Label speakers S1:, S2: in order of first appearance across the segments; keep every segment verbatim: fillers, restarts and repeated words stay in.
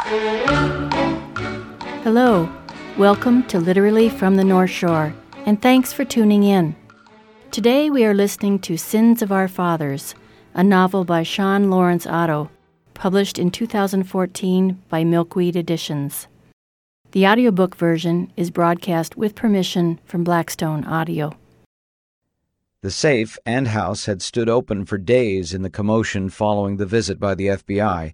S1: Hello, welcome to Literally from the North Shore, and thanks for tuning in. Today we are listening to Sins of Our Fathers, a novel by Sean Lawrence Otto, published in two thousand fourteen by Milkweed Editions. The audiobook version is broadcast with permission from Blackstone Audio.
S2: The safe and house had stood open for days in the commotion following the visit by the F B I,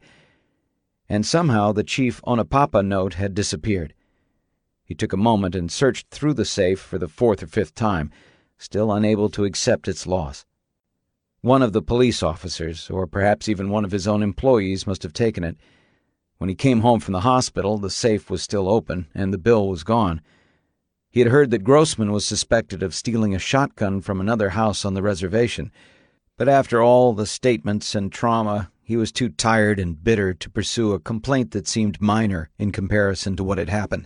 S2: and somehow the Chief Onapapa note had disappeared. He took a moment and searched through the safe for the fourth or fifth time, still unable to accept its loss. One of the police officers, or perhaps even one of his own employees, must have taken it. When he came home from the hospital, the safe was still open, and the bill was gone. He had heard that Grossman was suspected of stealing a shotgun from another house on the reservation, but after all the statements and trauma, he was too tired and bitter to pursue a complaint that seemed minor in comparison to what had happened.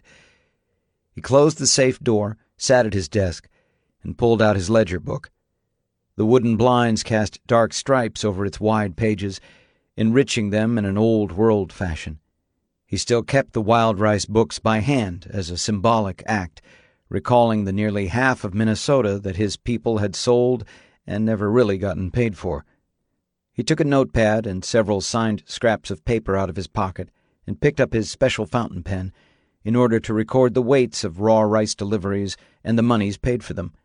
S2: He closed the safe door, sat at his desk, and pulled out his ledger book. The wooden blinds cast dark stripes over its wide pages, enriching them in an old-world fashion. He still kept the Wild Rice books by hand as a symbolic act, recalling the nearly half of Minnesota that his people had sold and never really gotten paid for. He took a notepad and several signed scraps of paper out of his pocket and picked up his special fountain pen in order to record the weights of raw rice deliveries and the monies paid for them.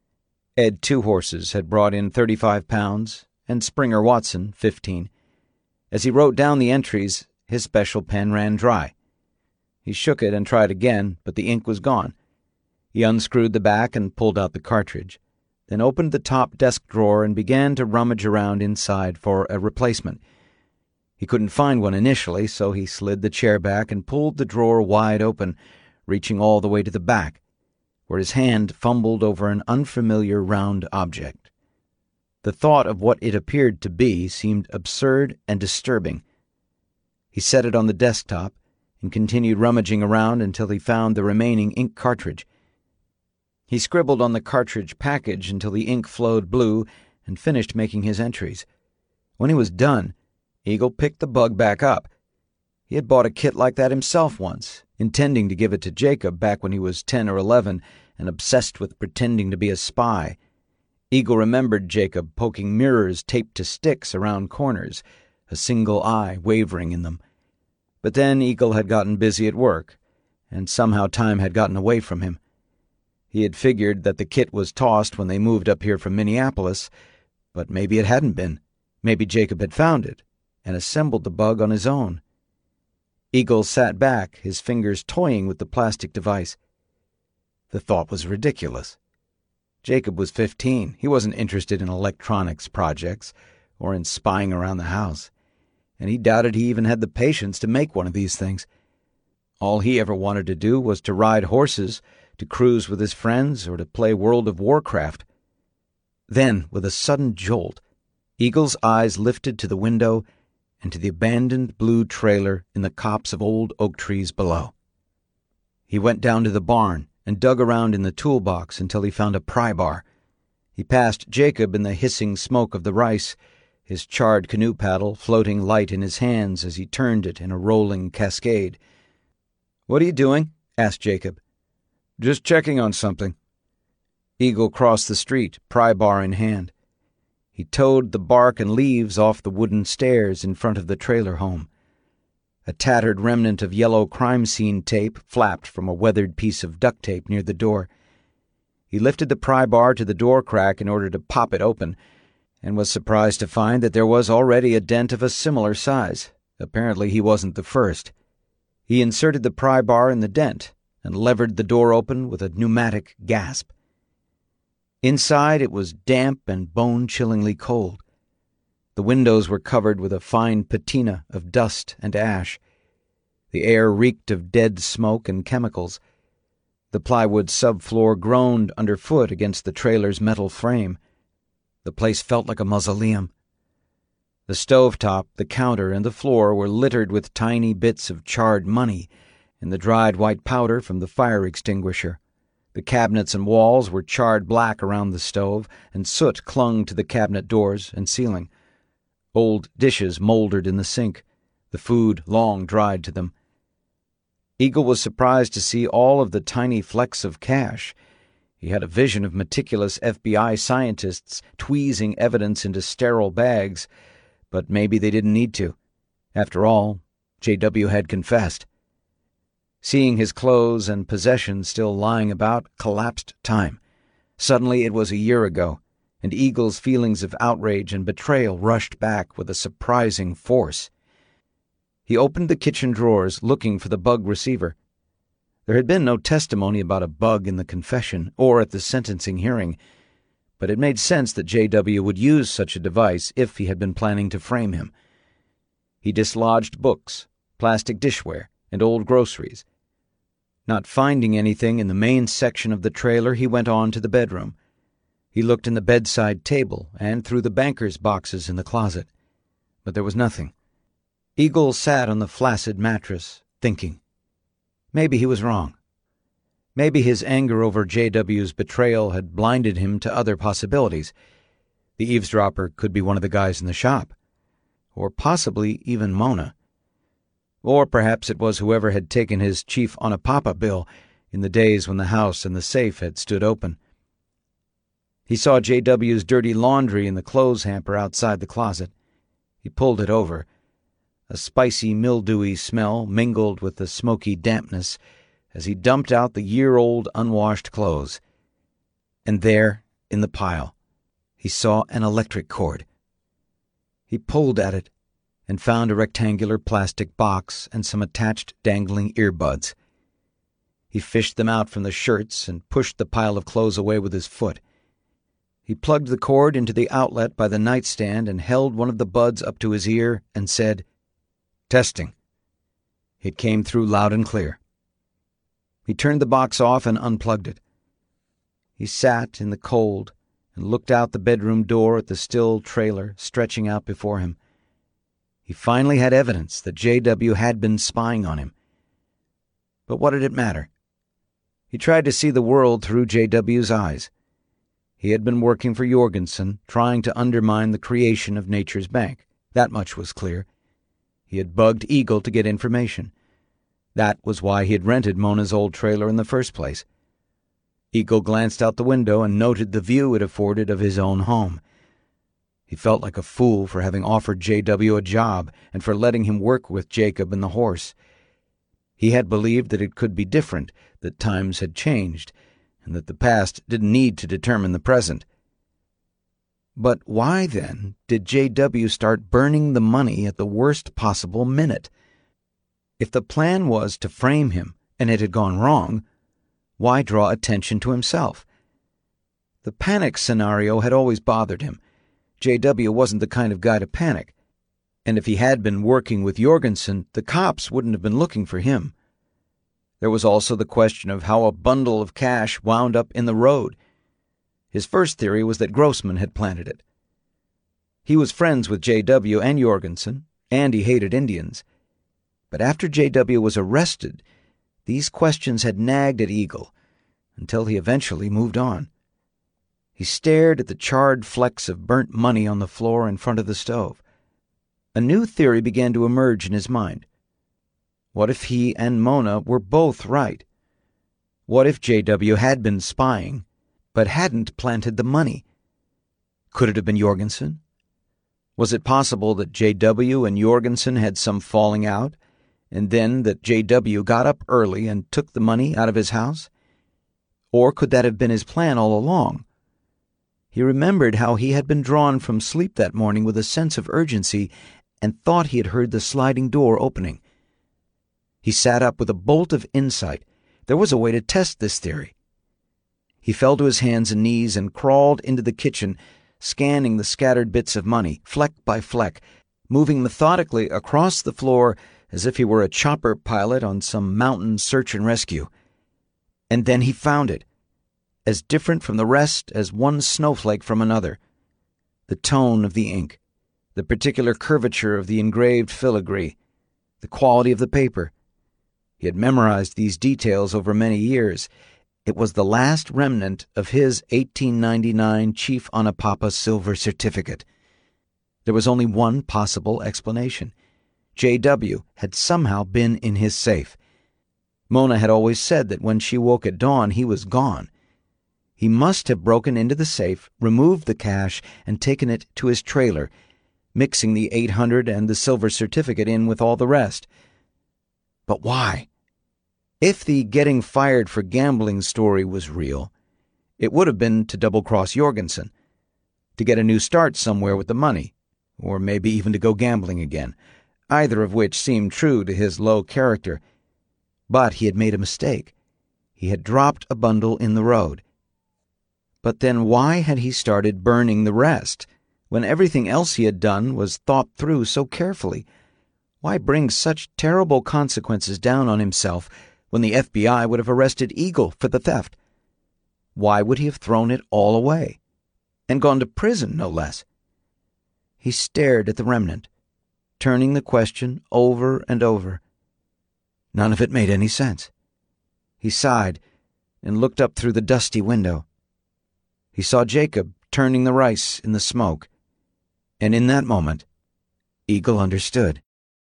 S2: Ed Two Horses had brought in thirty-five pounds and Springer Watson fifteen. As he wrote down the entries, his special pen ran dry. He shook it and tried again, but the ink was gone. He unscrewed the back and pulled out the cartridge, then opened the top desk drawer and began to rummage around inside for a replacement. He couldn't find one initially, so he slid the chair back and pulled the drawer wide open, reaching all the way to the back, where his hand fumbled over an unfamiliar round object. The thought of what it appeared to be seemed absurd and disturbing. He set it on the desktop and continued rummaging around until he found the remaining ink cartridge. He scribbled on the cartridge package until the ink flowed blue and finished making his entries. When he was done, Eagle picked the bug back up. He had bought a kit like that himself once, intending to give it to Jacob back when he was ten or eleven and obsessed with pretending to be a spy. Eagle remembered Jacob poking mirrors taped to sticks around corners, a single eye wavering in them. But then Eagle had gotten busy at work, and somehow time had gotten away from him. He had figured that the kit was tossed when they moved up here from Minneapolis, but maybe it hadn't been. Maybe Jacob had found it and assembled the bug on his own. Eagle sat back, his fingers toying with the plastic device. The thought was ridiculous. Jacob was fifteen. He wasn't interested in electronics projects or in spying around the house, and he doubted he even had the patience to make one of these things. All he ever wanted to do was to ride horses, to cruise with his friends, or to play World of Warcraft. Then, with a sudden jolt, Eagle's eyes lifted to the window and to the abandoned blue trailer in the copse of old oak trees below. He went down to the barn and dug around in the toolbox until he found a pry bar. He passed Jacob in the hissing smoke of the rice, his charred canoe paddle floating light in his hands as he turned it in a rolling cascade. "What are you doing?" asked Jacob. "Just checking on something." Eagle crossed the street, pry bar in hand. He towed the bark and leaves off the wooden stairs in front of the trailer home. A tattered remnant of yellow crime scene tape flapped from a weathered piece of duct tape near the door. He lifted the pry bar to the door crack in order to pop it open, and was surprised to find that there was already a dent of a similar size. Apparently he wasn't the first. He inserted the pry bar in the dent and levered the door open with a pneumatic gasp. Inside it was damp and bone-chillingly cold. The windows were covered with a fine patina of dust and ash. The air reeked of dead smoke and chemicals. The plywood subfloor groaned underfoot against the trailer's metal frame. The place felt like a mausoleum. The stovetop, the counter, and the floor were littered with tiny bits of charred money and the dried white powder from the fire extinguisher. The cabinets and walls were charred black around the stove, and soot clung to the cabinet doors and ceiling. Old dishes mouldered in the sink, the food long dried to them, Eagle was surprised to see all of the tiny flecks of cash. He had a vision of meticulous F B I scientists tweezing evidence into sterile bags, but maybe they didn't need to. After all, J W had confessed. Seeing his clothes and possessions still lying about collapsed time. Suddenly it was a year ago, and Eagle's feelings of outrage and betrayal rushed back with a surprising force. He opened the kitchen drawers, looking for the bug receiver. There had been no testimony about a bug in the confession or at the sentencing hearing, but it made sense that J W would use such a device if he had been planning to frame him. He dislodged books, plastic dishware, and old groceries. Not finding anything in the main section of the trailer, he went on to the bedroom. He looked in the bedside table and through the banker's boxes in the closet, but there was nothing. Eagle sat on the flaccid mattress, thinking. Maybe he was wrong. Maybe his anger over J W's betrayal had blinded him to other possibilities. The eavesdropper could be one of the guys in the shop, or possibly even Mona. Or perhaps it was whoever had taken his Chief Onapapa bill in the days when the house and the safe had stood open. He saw J W's dirty laundry in the clothes hamper outside the closet. He pulled it over. A spicy, mildewy smell mingled with the smoky dampness as he dumped out the year-old unwashed clothes. And there, in the pile, he saw an electric cord. He pulled at it and found a rectangular plastic box and some attached dangling earbuds. He fished them out from the shirts and pushed the pile of clothes away with his foot. He plugged the cord into the outlet by the nightstand and held one of the buds up to his ear and said, "Testing." It came through loud and clear. He turned the box off and unplugged it. He sat in the cold and looked out the bedroom door at the still trailer stretching out before him. He finally had evidence that J W had been spying on him. But what did it matter? He tried to see the world through J W's eyes. He had been working for Jorgensen, trying to undermine the creation of Nature's Bank. That much was clear. He had bugged Eagle to get information. That was why he had rented Mona's old trailer in the first place. Eagle glanced out the window and noted the view it afforded of his own home. He felt like a fool for having offered J W a job and for letting him work with Jacob and the horse. He had believed that it could be different, that times had changed, and that the past didn't need to determine the present. But why, then, did J W start burning the money at the worst possible minute? If the plan was to frame him, and it had gone wrong, why draw attention to himself? The panic scenario had always bothered him. J W wasn't the kind of guy to panic, and if he had been working with Jorgensen, the cops wouldn't have been looking for him. There was also the question of how a bundle of cash wound up in the road. His first theory was that Grossman had planted it. He was friends with J W and Jorgensen, and he hated Indians. But after J W was arrested, these questions had nagged at Eagle, until he eventually moved on. He stared at the charred flecks of burnt money on the floor in front of the stove. A new theory began to emerge in his mind. What if he and Mona were both right? What if J W had been spying, but hadn't planted the money? Could it have been Jorgensen? Was it possible that J W and Jorgensen had some falling out, and then that J W got up early and took the money out of his house? Or could that have been his plan all along? He remembered how he had been drawn from sleep that morning with a sense of urgency and thought he had heard the sliding door opening. He sat up with a bolt of insight. There was a way to test this theory. He fell to his hands and knees and crawled into the kitchen, scanning the scattered bits of money, fleck by fleck, moving methodically across the floor as if he were a chopper pilot on some mountain search and rescue. And then he found it, as different from the rest as one snowflake from another. The tone of the ink, the particular curvature of the engraved filigree, the quality of the paper. He had memorized these details over many years. It was the last remnant of his eighteen ninety-nine Chief Onapapa silver certificate. There was only one possible explanation. J W had somehow been in his safe. Mona had always said that when she woke at dawn, he was gone. He must have broken into the safe, removed the cash, and taken it to his trailer, mixing the eight hundred and the silver certificate in with all the rest. But why? If the getting fired for gambling story was real, it would have been to double-cross Jorgensen, to get a new start somewhere with the money, or maybe even to go gambling again, either of which seemed true to his low character. But he had made a mistake. He had dropped a bundle in the road. But then why had he started burning the rest, when everything else he had done was thought through so carefully? Why bring such terrible consequences down on himself when the F B I would have arrested Eagle for the theft? Why would he have thrown it all away? And gone to prison, no less? He stared at the remnant, turning the question over and over. None of it made any sense. He sighed and looked up through the dusty window. He saw Jacob turning the rice in the smoke, and in that moment, Eagle understood.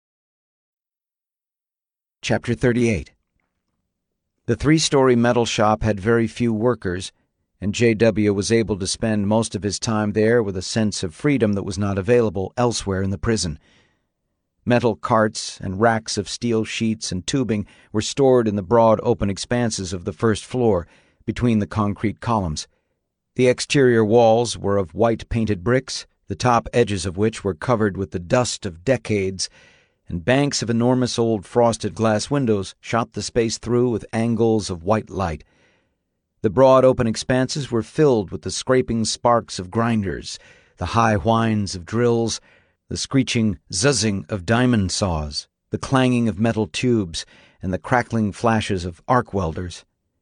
S2: Chapter thirty-eight. The three-story metal shop had very few workers, and J W was able to spend most of his time there with a sense of freedom that was not available elsewhere in the prison. Metal carts and racks of steel sheets and tubing were stored in the broad open expanses of the first floor, between the concrete columns. The exterior walls were of white-painted bricks, the top edges of which were covered with the dust of decades, and banks of enormous old frosted glass windows shot the space through with angles of white light. The broad open expanses were filled with the scraping sparks of grinders, the high whines of drills, the screeching zuzzing of diamond saws, the clanging of metal tubes, and the crackling flashes of arc welders.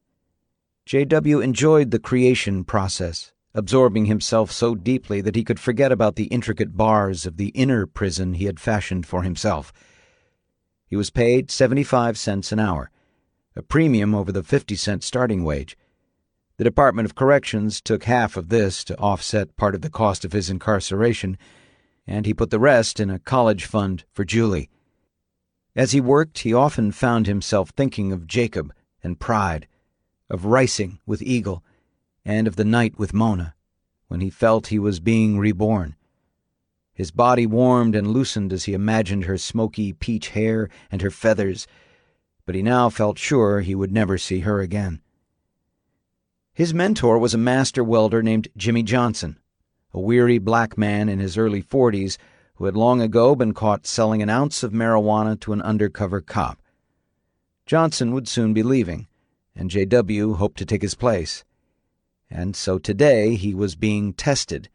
S2: J W enjoyed the creation process, absorbing himself so deeply that he could forget about the intricate bars of the inner prison he had fashioned for himself. He was paid seventy-five cents an hour, a premium over the fifty-cent starting wage. The Department of Corrections took half of this to offset part of the cost of his incarceration, and he put the rest in a college fund for Julie. As he worked, he often found himself thinking of Jacob and Pride, of ricing with Eagle, and of the night with Mona, when he felt he was being reborn. His body warmed and loosened as he imagined her smoky peach hair and her feathers, but he now felt sure he would never see her again. His mentor was a master welder named Jimmy Johnson, a weary black man in his early forties who had long ago been caught selling an ounce of marijuana to an undercover cop. Johnson would soon be leaving, and J W hoped to take his place. And so today he was being tested.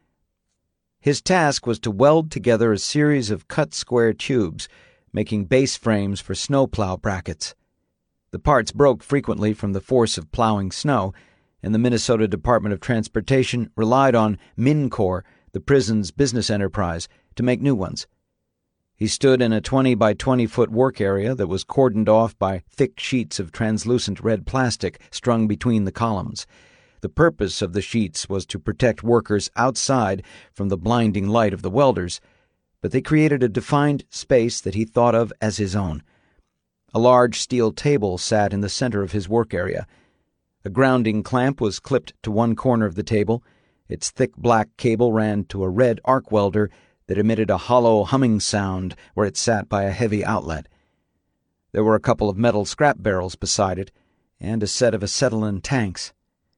S2: His task was to weld together a series of cut square tubes, making base frames for snowplow brackets. The parts broke frequently from the force of plowing snow, and the Minnesota Department of Transportation relied on MinCor, the prison's business enterprise, to make new ones. He stood in a twenty by twenty foot work area that was cordoned off by thick sheets of translucent red plastic strung between the columns. The purpose of the sheets was to protect workers outside from the blinding light of the welders, but they created a defined space that he thought of as his own. A large steel table sat in the center of his work area. A grounding clamp was clipped to one corner of the table. Its thick black cable ran to a red arc welder that emitted a hollow humming sound where it sat by a heavy outlet. There were a couple of metal scrap barrels beside it, and a set of acetylene tanks.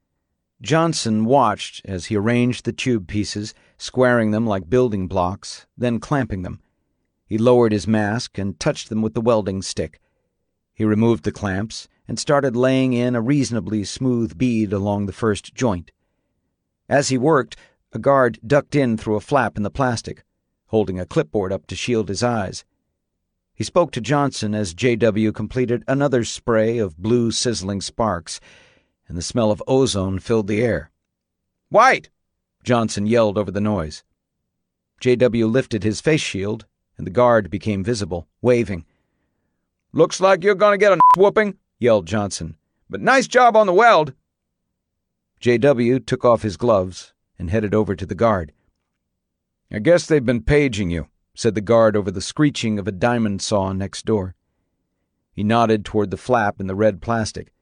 S2: Johnson watched as he arranged the tube pieces, squaring them like building blocks, then clamping them. He lowered his mask and touched them with the welding stick. He removed the clamps and started laying in a reasonably smooth bead along the first joint. As he worked, a guard ducked in through a flap in the plastic, holding a clipboard up to shield his eyes. He spoke to Johnson as J W completed another spray of blue sizzling sparks, and the smell of ozone filled the air. "White!" Johnson yelled over the noise. J W lifted his face shield, and the guard became visible, waving. "Looks like you're going to get a whooping," yelled Johnson. "But nice job on the weld." J W took off his gloves and headed over to the guard. "I guess they've been paging you," said the guard over the screeching of a diamond saw next door. He nodded toward the flap in the red plastic.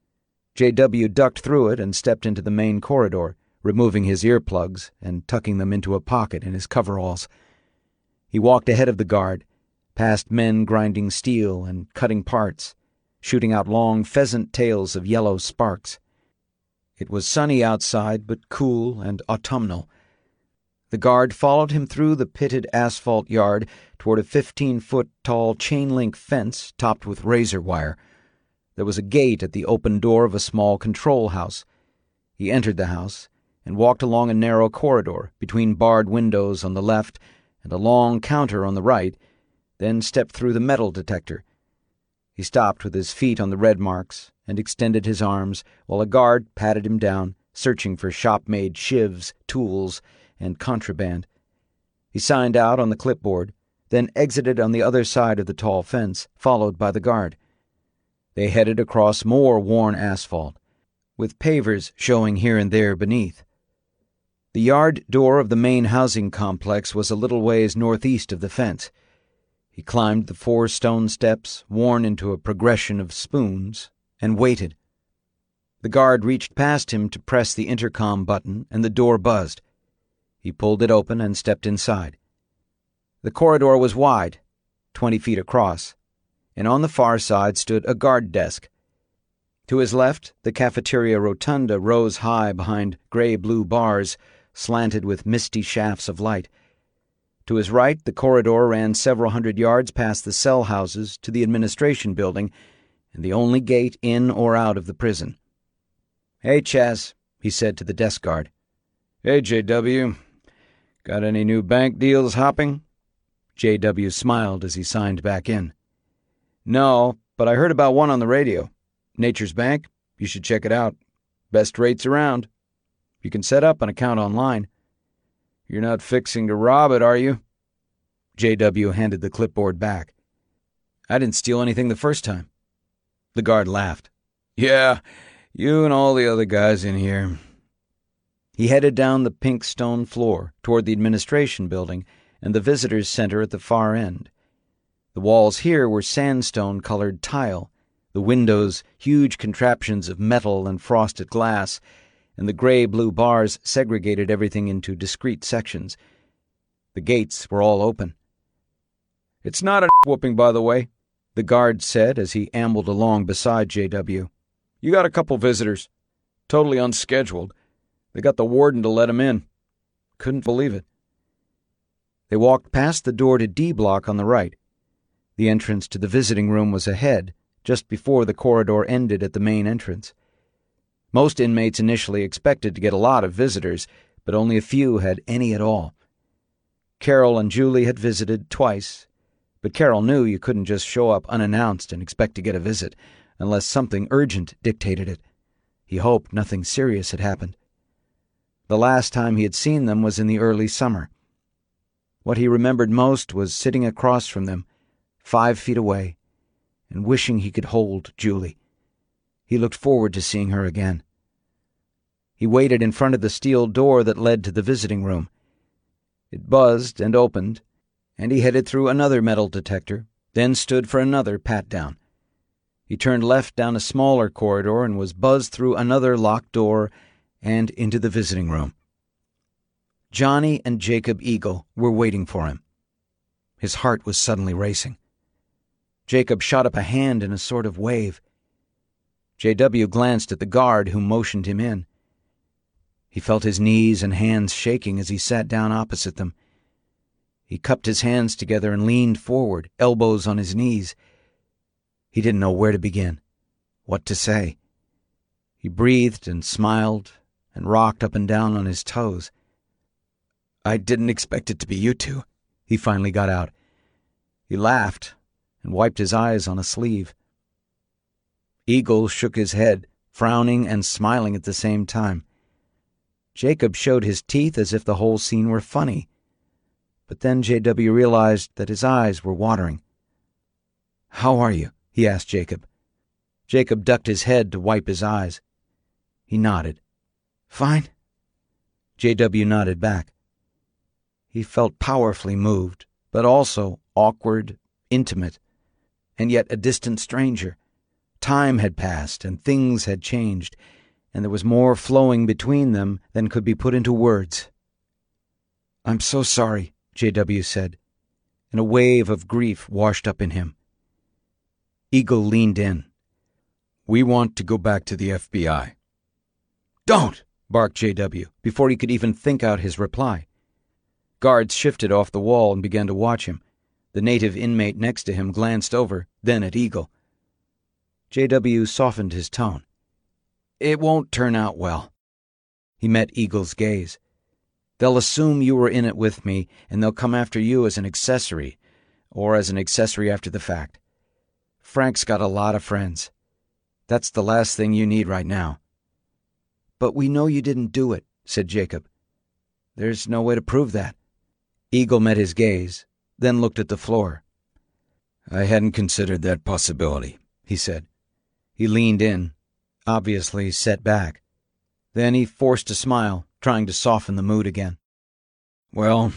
S2: J W ducked through it and stepped into the main corridor, removing his earplugs and tucking them into a pocket in his coveralls. He walked ahead of the guard, past men grinding steel and cutting parts, shooting out long pheasant tails of yellow sparks. It was sunny outside, but cool and autumnal. The guard followed him through the pitted asphalt yard toward a fifteen-foot-tall chain-link fence topped with razor wire. There was a gate at the open door of a small control house. He entered the house and walked along a narrow corridor between barred windows on the left and a long counter on the right, then stepped through the metal detector. He stopped with his feet on the red marks and extended his arms while a guard patted him down, searching for shop-made shivs, tools, and contraband. He signed out on the clipboard, then exited on the other side of the tall fence, followed by the guard. They headed across more worn asphalt, with pavers showing here and there beneath. The yard door of the main housing complex was a little ways northeast of the fence. He climbed the four stone steps, worn into a progression of spoons, and waited. The guard reached past him to press the intercom button, and the door buzzed. He pulled it open and stepped inside. The corridor was wide, twenty feet across, and on the far side stood a guard desk. To his left, the cafeteria rotunda rose high behind gray-blue bars, slanted with misty shafts of light. To his right, the corridor ran several hundred yards past the cell houses to the administration building and the only gate in or out of the prison. "Hey, Chaz," he said to the desk guard. "Hey, J W. Got any new bank deals hopping?" J W smiled as he signed back in. "No, but I heard about one on the radio. Nature's Bank. You should check it out. Best rates around. You can set up an account online. You're not fixing to rob it, are you?" J W handed the clipboard back. "I didn't steal anything the first time." The guard laughed. "Yeah, you and all the other guys in here." He headed down the pink stone floor toward the administration building and the visitors' center at the far end. The walls here were sandstone-colored tile, the windows huge contraptions of metal and frosted glass, and the gray-blue bars segregated everything into discrete sections. The gates were all open. "It's not a whooping, by the way," the guard said as he ambled along beside J W. "You got a couple visitors. Totally unscheduled. They got the warden to let 'em in. Couldn't believe it." They walked past the door to D Block on the right. The entrance to the visiting room was ahead, just before the corridor ended at the main entrance. Most inmates initially expected to get a lot of visitors, but only a few had any at all. Carol and Julie had visited twice, but Carol knew you couldn't just show up unannounced and expect to get a visit, unless something urgent dictated it. He hoped nothing serious had happened. The last time he had seen them was in the early summer. What he remembered most was sitting across from them, five feet away, and wishing he could hold Julie. He looked forward to seeing her again. He waited in front of the steel door that led to the visiting room. It buzzed and opened, and he headed through another metal detector, then stood for another pat-down. He turned left down a smaller corridor and was buzzed through another locked door and into the visiting room. Johnny and Jacob Eagle were waiting for him. His heart was suddenly racing. Jacob shot up a hand in a sort of wave. J W glanced at the guard who motioned him in. He felt his knees and hands shaking as he sat down opposite them. He cupped his hands together and leaned forward, elbows on his knees. He didn't know where to begin, what to say. He breathed and smiled and rocked up and down on his toes. "I didn't expect it to be you two," he finally got out. He laughed and wiped his eyes on a sleeve. Eagle shook his head, frowning and smiling at the same time. Jacob showed his teeth as if the whole scene were funny, but then J W realized that his eyes were watering. "How are you?" he asked Jacob. Jacob ducked his head to wipe his eyes. He nodded. "Fine." J W nodded back. He felt powerfully moved, but also awkward, intimate. and yet a distant stranger. Time had passed, and things had changed, and there was more flowing between them than could be put into words. "I'm so sorry," J W said, and a wave of grief washed up in him. Eagle leaned in. "We want to go back to the F B I." "Don't!" barked J W before he could even think out his reply. Guards shifted off the wall and began to watch him. The native inmate next to him glanced over, then at Eagle. J W softened his tone. "It won't turn out well." He met Eagle's gaze. "They'll assume you were in it with me, and they'll come after you as an accessory, or as an accessory after the fact. Frank's got a lot of friends. That's the last thing you need right now." "But we know you didn't do it," said Jacob. "There's no way to prove that." Eagle met his gaze, then looked at the floor. "I hadn't considered that possibility," he said. He leaned in, obviously set back. Then he forced a smile, trying to soften the mood again. "Well,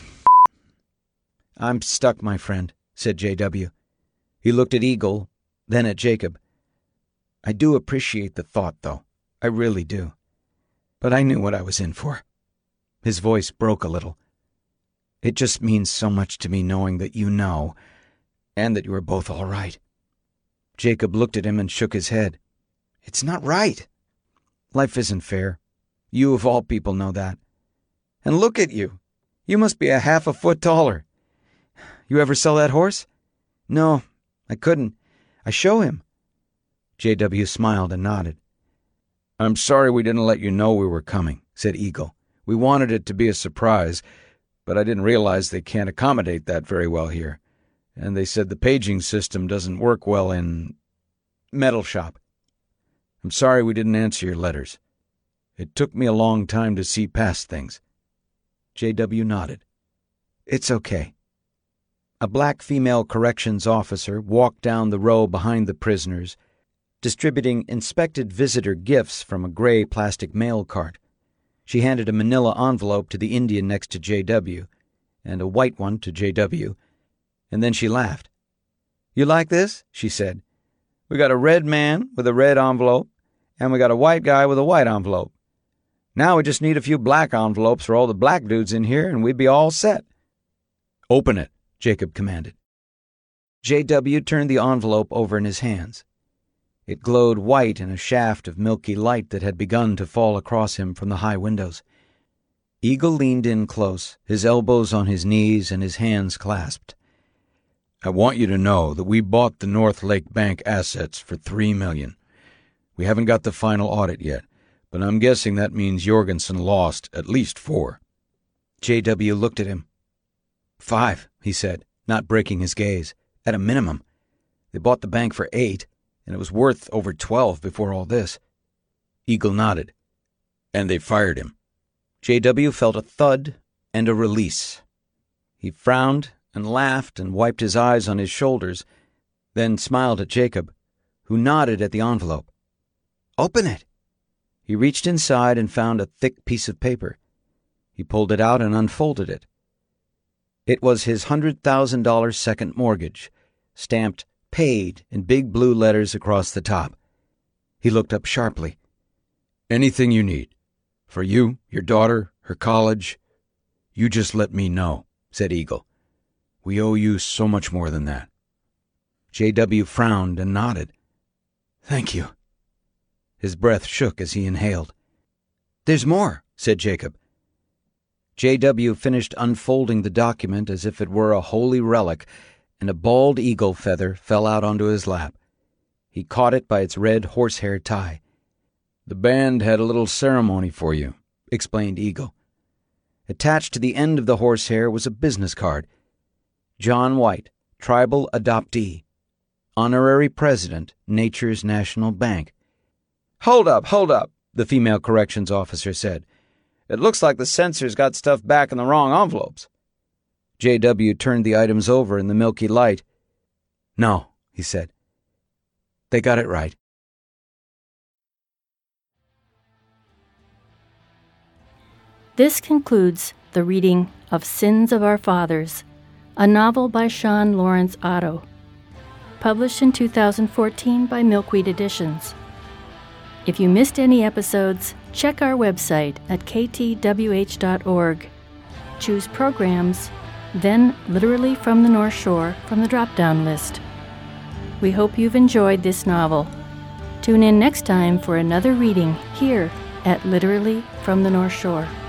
S2: I'm stuck, my friend," said J W. He looked at Eagle, then at Jacob. "I do appreciate the thought, though. I really do. But I knew what I was in for." His voice broke a little. "It just means so much to me knowing that you know, and that you are both all right." Jacob looked at him and shook his head. "It's not right. Life isn't fair. You of all people know that. And look at you. You must be a half a foot taller. You ever sell that horse?" "No, I couldn't. I show him." J W smiled and nodded. "I'm sorry we didn't let you know we were coming," said Eagle. "We wanted it to be a surprise, but I didn't realize they can't accommodate that very well here. And they said the paging system doesn't work well in metal shop. I'm sorry we didn't answer your letters. It took me a long time to see past things." J W nodded. "It's okay." A black female corrections officer walked down the row behind the prisoners, distributing inspected visitor gifts from a gray plastic mail cart. She handed a manila envelope to the Indian next to J W, and a white one to J W, and then she laughed. "You like this?" she said. "We got a red man with a red envelope, and we got a white guy with a white envelope. Now we just need a few black envelopes for all the black dudes in here, and we'd be all set." "Open it," Jacob commanded. J W turned the envelope over in his hands. It glowed white in a shaft of milky light that had begun to fall across him from the high windows. Eagle leaned in close, his elbows on his knees and his hands clasped. "I want you to know that we bought the North Lake Bank assets for three million dollars. We haven't got the final audit yet, but I'm guessing that means Jorgensen lost at least four." J W looked at him. "Five," he said, not breaking his gaze. "At a minimum. They bought the bank for eight, and it was worth over twelve before all this." Eagle nodded. "And they fired him." J W felt a thud and a release. He frowned and laughed and wiped his eyes on his shoulders, then smiled at Jacob, who nodded at the envelope. "Open it." He reached inside and found a thick piece of paper. He pulled it out and unfolded it. It was his one hundred thousand dollars second mortgage, stamped "Paid" in big blue letters across the top. He looked up sharply. "Anything you need. For you, your daughter, her college. You just let me know," said Eagle. "We owe you so much more than that." J W frowned and nodded. "Thank you." His breath shook as he inhaled. "There's more," said Jacob. J W finished unfolding the document as if it were a holy relic, and a bald eagle feather fell out onto his lap. He caught it by its red horsehair tie. "The band had a little ceremony for you," explained Eagle. Attached to the end of the horsehair was a business card. John White, tribal adoptee. Honorary president, Nature's National Bank. "Hold up, hold up," the female corrections officer said. "It looks like the censors got stuff back in the wrong envelopes." J W turned the items over in the milky light. "No," he said. "They got it right."
S1: This concludes the reading of Sins of Our Fathers, a novel by Sean Lawrence Otto, published in two thousand fourteen by Milkweed Editions. If you missed any episodes, check our website at k t w h dot org. Choose Programs, then Literally from the North Shore from the drop-down list. We hope you've enjoyed this novel. Tune in next time for another reading here at Literally from the North Shore.